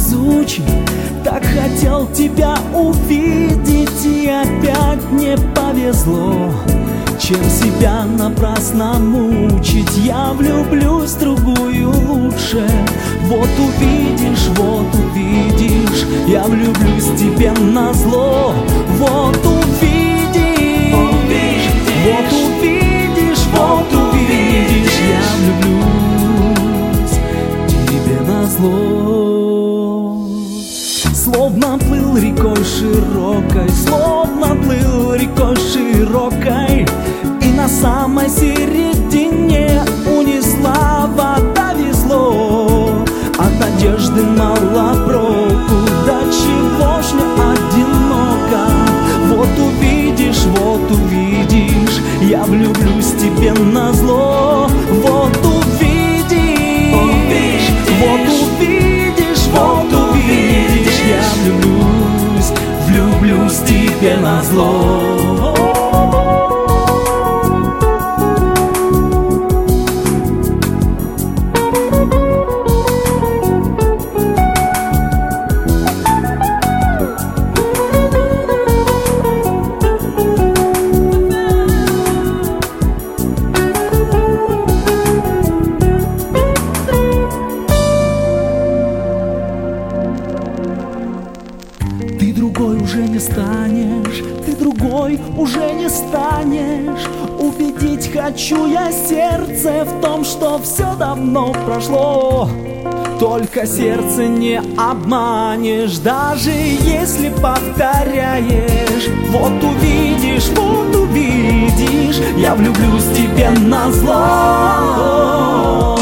невезучий, так хотел тебя увидеть, и опять не повезло. Чем себя напрасно мучить, я влюблюсь в другую лучше. Вот увидишь, я влюблюсь тебе назло. Вот увидишь, вот увидишь, я влюблюсь тебе назло. Словно плыл рекой широкой, словно плыл рекой широкой, и на самой середине унесла вода везло. От надежды мало проку, до чего ж мне одиноко. Вот увидишь, я влюблюсь тебе назло. Вот увидишь, вот увидишь, я влюблюсь тебе назло. Ты другой уже не станешь, ты другой уже не станешь. Убедить хочу я сердце в том, что все давно прошло. Только сердце не обманешь, даже если повторяешь. Вот увидишь, я влюблюсь тебе назло.